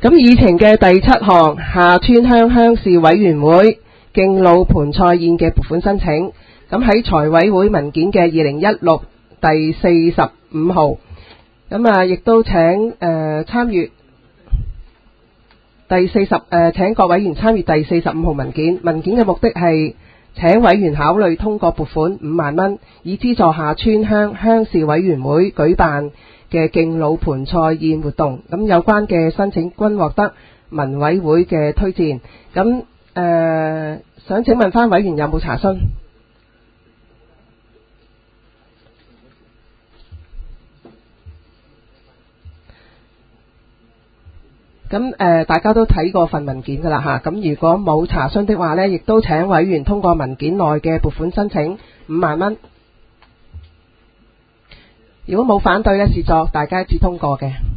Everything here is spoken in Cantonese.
咁議程嘅第7項，下村鄉鄉事委員會敬老盆菜宴嘅撥款申請。咁喺財委會文件嘅2016第45號，咁亦都請參與請各委員參與第45號文件。文件嘅目的係請委員考慮通過撥款5萬蚊，以資助下村鄉鄉事委員會舉辦嘅敬老盆菜宴活動。咁有關嘅申請均獲得民委會嘅推薦。咁想請問翻委員有冇查詢？咁大家都睇過份文件㗎啦嚇。咁如果冇查詢的話呢，亦都請委員通過文件內嘅撥款申請5萬蚊。如果冇反對呢，視作大家一致通過嘅。